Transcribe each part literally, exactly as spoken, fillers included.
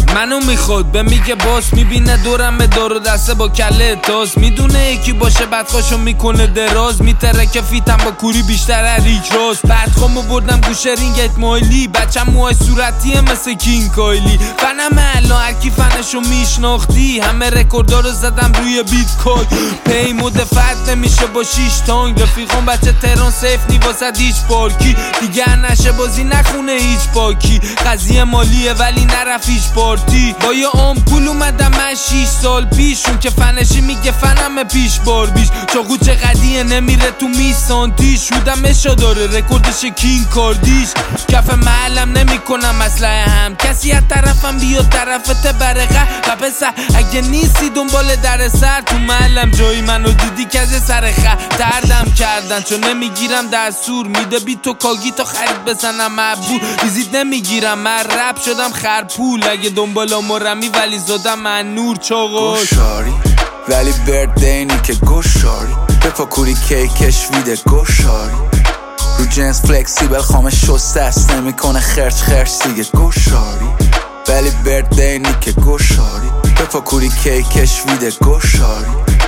منو میخواد به میگه باس، میبینه دورم دار و دسته با کله تاس، میدونه یکی باشه بدخواشو میکنه دراز، میتره که فیتم با کوری بیشتر ریک راست. بدخوامو بردم گوشه رینگت مایلی، بچم موهای صورتیه مثل کینگ کایلی. فنم الان هرکی فنشو میشناختی، همه رکوردا رو زدم روی بیت کوین. پی مدفت نمیشه با شیش تانگ، رفیقان بچه تهران سیف نی واسه هیچ پارکی. دیگه نشه بازی نخونه هیچ پاکی، قضیه مالیه ولی نرف هیچ پارتی. با یه آمپول اومدم من شیش سال پیش، اون که فنشی میگه فنم پیش بار بیش. چاقو چقدیه نمیره تو میسانتیش، شودم اشا داره رکوردش کینگ کاردیش. کف محلم نمیکنم اسلحه هم، کسی از طرفم بیاد طرفت برقه. و پسر اگه نیستی دنبال در سر، تو محلم جایی منو دیدی که از سر خط دردم کردن، چون نمیگیرم دستور میده بی تو کاگی تا خرید بزنم مبور. ویزیت نمیگیرم من رپ شدم خرپول، اگه دنبال مرمی ولی زدم من نور چاقاش. گوشاری ولی بردینی که گوشاری، بپا کوری کیکش ویده گوشاری. رو جنس فلکسیبل خامه شسته است، نمی کنه خرچ خرچ دیگه گوشاری. ولی بردینی که گوشاری، بپا کوری کیکش ویده گوشاری.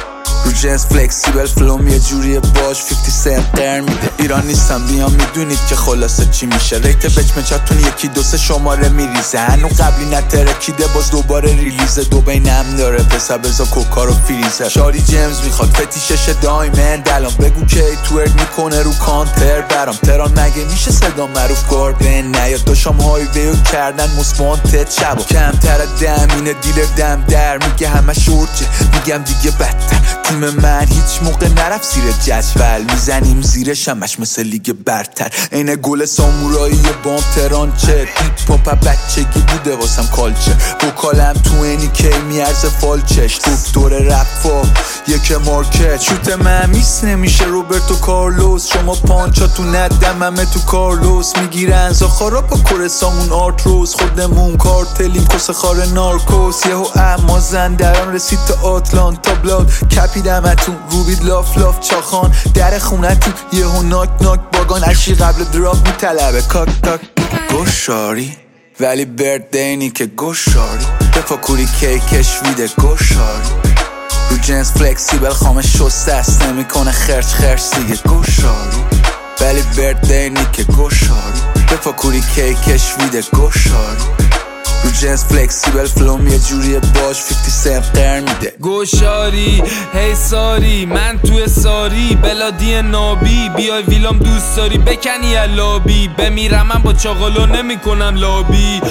رو جنس فلکسیبل فلوم یه جوریه باش پنجاه سنت قرن میده. ایران نیستم بیام میدونید که خلاصه چی میشه، ریت بچمچاتون یکی دو سه شماره میریزه. هنو قبلی نترکیده باز دوباره ریلیزه، دو بینم داره پسر بزا کوکا رو فریزه. شاری جیمز میخواد فتیشش دایمند، الان بگو که توئرک میکنه رو کانتر برام. تران مگه میشه صدا معروف گاردن نیاد، داشام هایویو کردن مسپانتت شبا. کمتر دم اینه دیلر دم در میگه همه شورچه، میگم دیگه بدتر. تیم من هیچ موقع نرفت زیر جدول، میزنیم زیر شمش مثل لیگ برتر. اینه گل سامورایی بام تران چه هیپ هاپ بچگی بوده واسم کالچه. وکالم تو اینی کی میارزه فالچش، دکتر رفا یک مارکت. شوت من میس نمیشه روبرتو کارلوس، شما پانچا تو ندم همه تو کارلوس. میگیرن زاخارا با کورسامون آرتروس، خودمون کارتلیم کس خار نارکوس. یهو اما زندران رسید تا آتلانتا بلاد، کپیدمتون روبید لاف لاف چاخان. در خونتون یهو ناک ناک باگان، اشی قبل دراپ میطلبه کاک کاک. گوشاری ولی بردینی که گوشاری، بپا کوری کیکش ویده گوشاری. رو جنس فلکسیبل خامه شسته است، نمی کنه خرچ خرچ دیگه گوشاری. ولی بردینی که گوشاری، بپا کوری کیکش ویده گوشاری. رو جنس فلکسیبل فلوم یه جوریه باش پنجاه سنت قرن میده. گوشاری هی ساری من توی ساری، بلادی نابی بیای ویلام دوست داری بکنی لابی. بمیرم من با چاقالو نمی کنم لابی.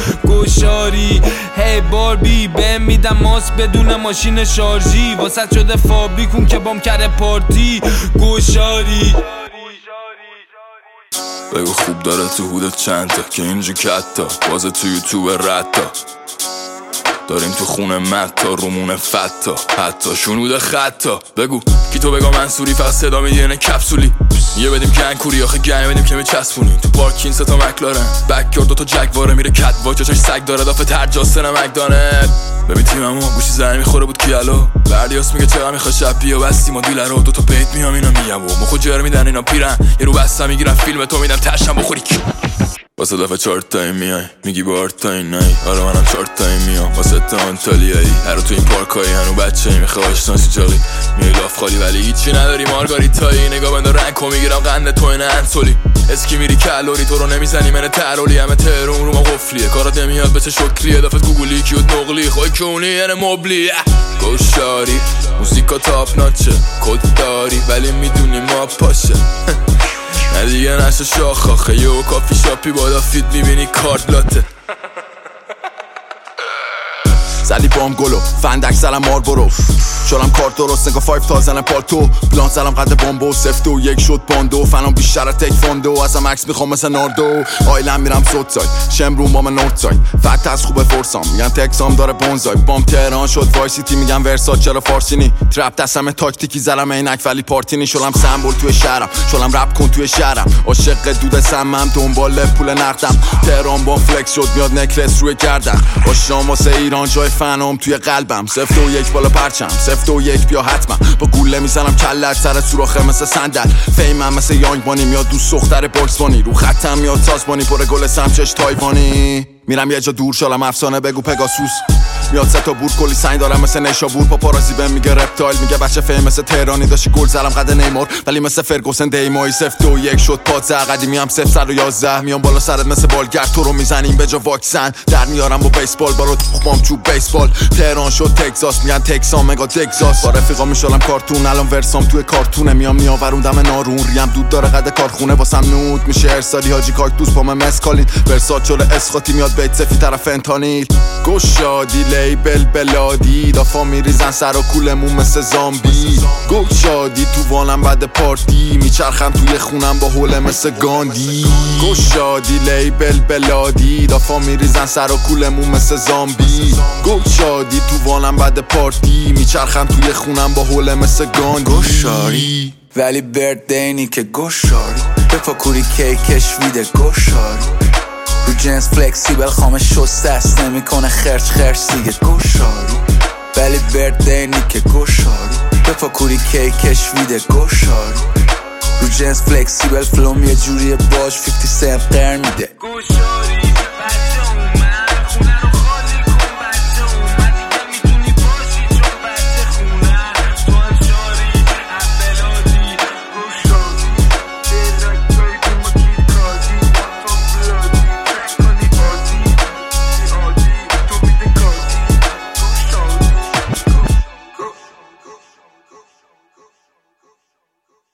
گوشاری هی باربی بهم میدم ماست بدون ماشین شارژی، واسه شده فابریکون که بام کرده پارتی. گوشاری بگو خوب داره تو هودت چند تا که اینجا کتا بازه تو یوتیوب رتا. داریم تو خونه متا رومونه فتا، حتی شنود خطا. بگو کی تو بگا منصوری فقط صدا میدینه کپسولی. یه بدیم گنگوری آخه گنگ بدیم که میچسبونیم. تو پارکین ستا مکلارن بکیار دوتا جگواره میره کت واچ، چاش سگ داره دافه ترجاسته نمکدانت. ببین تیممو گوشی زنی میخوره بود کیالو، بردیاس میگه چقدر میخواد شب بیا بستیم و دیلر رو دوتا پیت میام اینا میگم و مخو جر میدن اینا پیرن. یه رو بسته میگیرن فیلم تو میدم تشم بخوری کی. واسه دفعه چهار تایی میای میگی بار تایی نایی، آره منم چهار تایی میام واسه تا انتالیایی. هرو تو این پارکایی هنو بچه ای میخواه آشناسی جاقی میای لاف خالی ولی هیچی نداری مارگاریتایی. نگاه بنده رنگ میگیرم قنده تو این انسولی، اسکی میری کالوری تو رو نمیزنی من ترولی. همه تهرون رو ما قفلیه کارات نمیاد بچه شکلیه، دفت گوگلی کیوت نقلی خواه کونی یعنی مبلی. گوشاری موسیقا تاپ ناچه کد داری ولی میدونی ما پاشه. نه دیگه نشه شاخ آخه یه کافی شاپی بالا فید میبینی کارت لاته. زلی بام گلو فندک زلم مار برو، شدم کارت درست نگاه فایف تا زنم پالتو. پلان زلم قد بامبو سفت و یک شد باندو، فنام بیشتر تک فاندو. ازم عکس میخوام مثل ناردو، آیلم میرم سوت ساید شمرون با من نورت ساید. فت از خوبه فرسام میگن تکسام داره بونزای. بام تهران شد وای سیتی میگن ورسات چرا فارسینی. ترپ دستم تاکتیکی زلم عینک ولی پارتینی. شلم سمبل توی شهرم شلم رپ کن توی شهرم. عاشق دود سمم دنبال پول نقدم. تهران با فلکس شد میاد نکلس روی گردن. آشام واسه ایران جای فنام توی قلبم. سفت و یک بالا پرچم، سفت و یک بیا حتما. با گوله میزنم کلت سر سوراخه مثل صندل. فیمم مثل یانگ بانی، میاد دوست دختر باکس بانی. رو خطم میاد سازبانی، پر گل سمچش تایوانی. میرم یه جا دور شالم افسانه بگو پگاسوس. میاد سه تا بور کلی سنگ دارم مثل نیشابور. پاپارازی بهم میگه رپتایل، میگه بچه فیم مثل تهرانی. داشتی گل زدم قد نیمار ولی مثل فرگوسن دیمایی. سفت و یک شد پادزه قدیمی هم صفر صد و یازده. میام بالا سرت مثل بالگرد، تو رو میزنیم به جا واکسن. در میارم با بیسبال بارو تخمام چوب بیسبال. تهران شد تگزاس، میگن تکسان مگا تگزاس. با رفیقا میشالم کارتون، الان ورسام توی کارتونه. میام میآوروندم نارون، ریم دود داره قد کارخونه. واسم نود میشه ارسالی حاجی کاکتوس با من مسکالین. ورسات شده اسخاطی میاد بیت سفی طرف فنتانیل. گشادی لیبل بلادی، دافا میریزن سر و کولمون مثل زامبی. گشادی تو وانم بعد پارتی، میچرخم توی خونم با حوله مثل گاندی. گشادی لیبل بلادی، دافا میریزن سر و کولمون مثل زامبی. گشادی تو وانم بعد پارتی، میچرخم توی خونم با حوله مثل گاندی. گشاری ولی بردینی که گشاری. بپاکوری کیکش ویده گشاری. رو جنس فلکسیبل خامه شسته است، نمیکنه خرچ خرچ دیگه گشاری. ولی بردینی که گشاری. بپاکوری کیکش ویده گشاری. رو جنس فلکسیبل فلوم یه جوریه باش فیفتی سنت قرن میده.